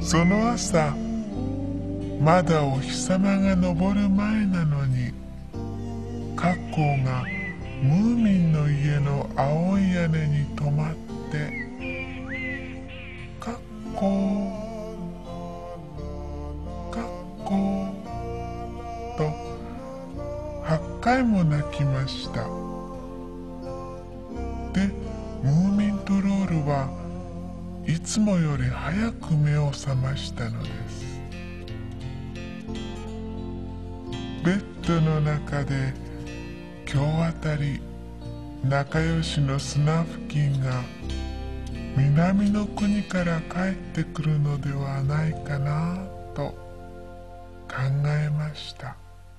その朝、まだお日様が昇る前なのに、カッコウがムーミンの家の青い屋根に泊まって、カッコウカッコウと8回も鳴きました。で、ムーミントロールはいつもより早く目を覚ましたのです。ベッドの中で今日あたり仲良しのスナフキンが南の国から帰ってくるのではないかなと考えました。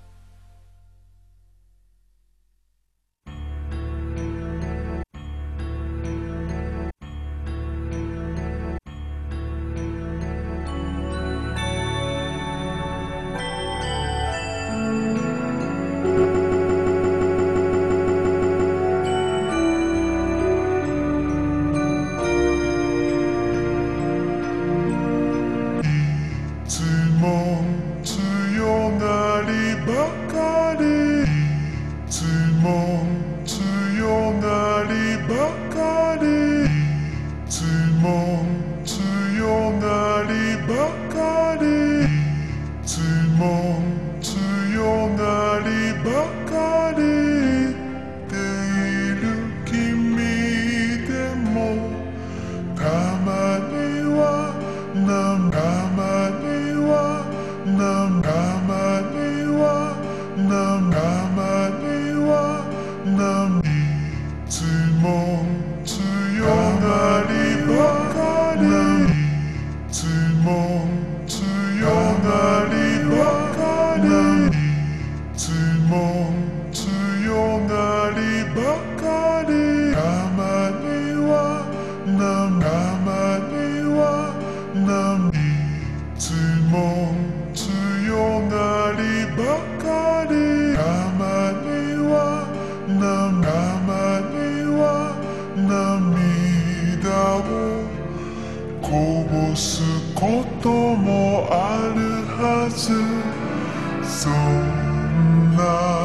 こぼすこともあるはず。そんな